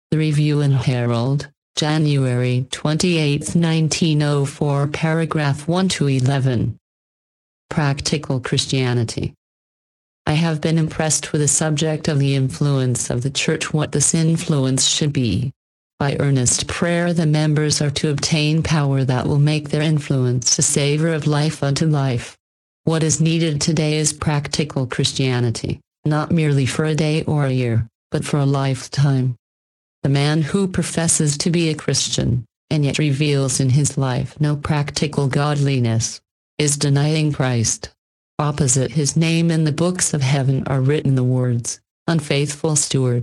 The Review and Herald, January 28, 1904, paragraph 1-11. Practical Christianity. I have been impressed with the subject of the influence of the Church, what this influence should be. By earnest prayer the members are to obtain power that will make their influence a savor of life unto life. What is needed today is practical Christianity, not merely for a day or a year, but for a lifetime. The man who professes to be a Christian, and yet reveals in his life no practical godliness, is denying Christ. Opposite his name in the books of heaven are written the words, "Unfaithful steward."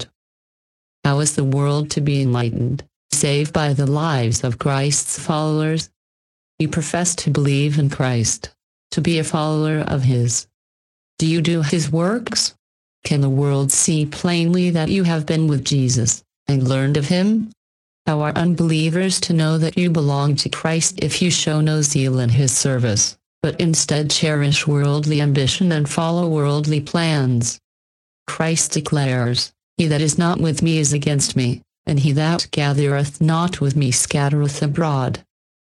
How is the world to be enlightened, save by the lives of Christ's followers? You profess to believe in Christ, to be a follower of his. Do you do his works? Can the world see plainly that you have been with Jesus and learned of him? How are unbelievers to know that you belong to Christ if you show no zeal in his service, but instead cherish worldly ambition and follow worldly plans? Christ declares, "He that is not with me is against me, and he that gathereth not with me scattereth abroad."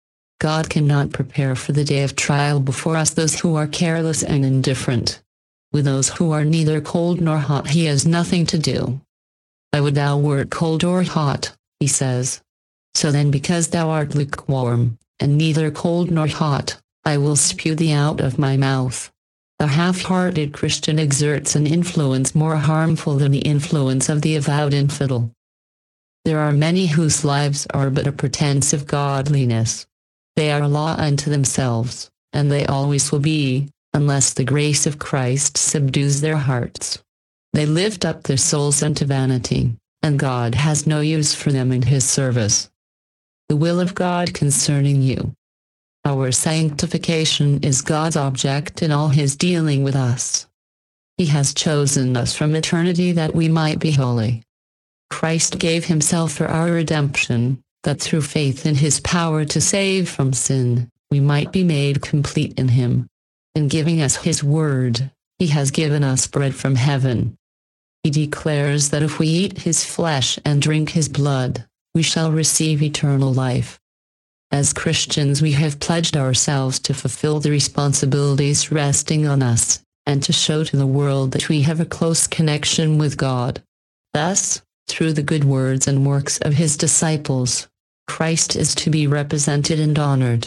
God cannot prepare for the day of trial before us those who are careless and indifferent. With those who are neither cold nor hot he has nothing to do. "I would thou wert cold or hot," he says. "So then, because thou art lukewarm, and neither cold nor hot, I will spew thee out of my mouth." The half-hearted Christian exerts an influence more harmful than the influence of the avowed infidel. There are many whose lives are but a pretense of godliness. They are a law unto themselves, and they always will be, unless the grace of Christ subdues their hearts. They lift up their souls unto vanity, and God has no use for them in his service. The will of God concerning you. Our sanctification is God's object in all his dealing with us. He has chosen us from eternity that we might be holy. Christ gave himself for our redemption, that through faith in his power to save from sin, we might be made complete in him. In giving us his word, he has given us bread from heaven. He declares that if we eat his flesh and drink his blood, we shall receive eternal life. As Christians, we have pledged ourselves to fulfill the responsibilities resting on us, and to show to the world that we have a close connection with God. Thus, through the good words and works of his disciples, Christ is to be represented and honored.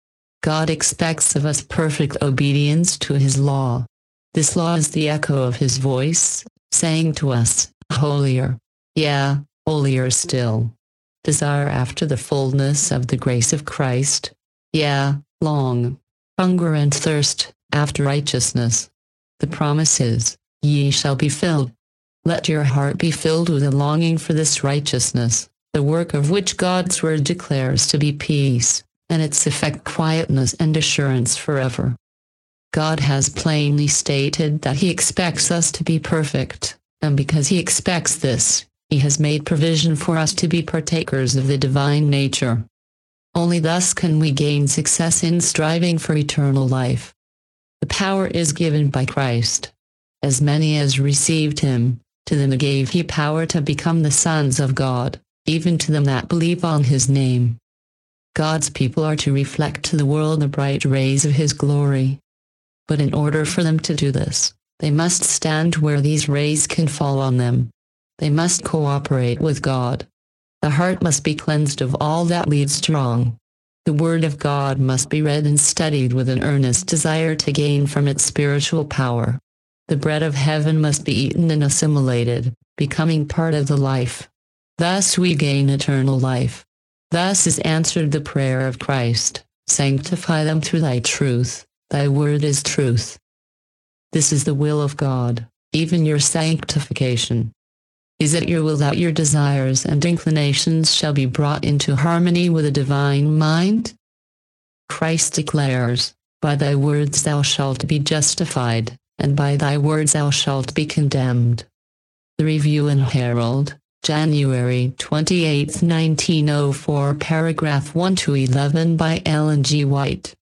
God expects of us perfect obedience to his law. This law is the echo of his voice, saying to us, "Holier, yeah, holier still." Desire after the fullness of the grace of Christ, yeah, long. Hunger and thirst after righteousness. The promise is, "Ye shall be filled." Let your heart be filled with a longing for this righteousness, the work of which God's word declares to be peace, and its effect quietness and assurance forever. God has plainly stated that he expects us to be perfect, and because he expects this, he has made provision for us to be partakers of the divine nature. Only thus can we gain success in striving for eternal life. The power is given by Christ. As many as received him, to them gave he power to become the sons of God, even to them that believe on his name. God's people are to reflect to the world the bright rays of his glory. But in order for them to do this, they must stand where these rays can fall on them. They must cooperate with God. The heart must be cleansed of all that leads to wrong. The word of God must be read and studied with an earnest desire to gain from it spiritual power. The bread of heaven must be eaten and assimilated, becoming part of the life. Thus we gain eternal life. Thus is answered the prayer of Christ, "Sanctify them through thy truth, thy word is truth." This is the will of God, even your sanctification. Is it your will that your desires and inclinations shall be brought into harmony with a divine mind? Christ declares, "By thy words thou shalt be justified, and by thy words thou shalt be condemned." The Review and Herald, January 28, 1904, paragraph 1-11, by Ellen G. White.